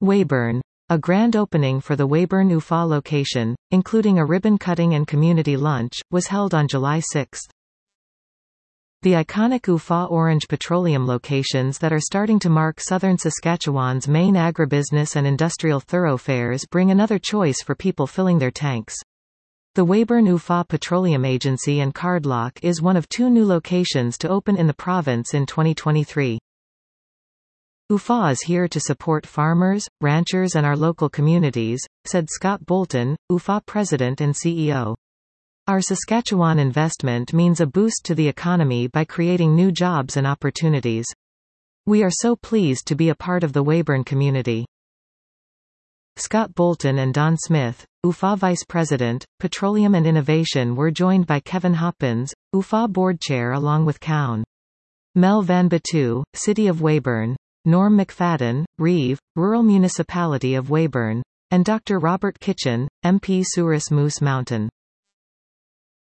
Weyburn. A grand opening for the Weyburn UFA location, including a ribbon cutting and community lunch, was held on July 6. The iconic UFA Orange Petroleum locations that are starting to mark southern Saskatchewan's main agribusiness and industrial thoroughfares bring another choice for people filling their tanks. The Weyburn UFA Petroleum Agency and Cardlock is one of 2 new locations to open in the province in 2023. UFA is here to support farmers, ranchers and our local communities, said Scott Bolton, UFA President and CEO. Our Saskatchewan investment means a boost to the economy by creating new jobs and opportunities. We are so pleased to be a part of the Weyburn community. Scott Bolton and Don Smith, UFA Vice President, Petroleum and Innovation, were joined by Kevin Hoppins, UFA Board Chair, along with Cown. Mel Van Batu, City of Weyburn, Norm McFadden, Reeve, Rural Municipality of Weyburn, and Dr. Robert Kitchen, MP Souris Moose Mountain.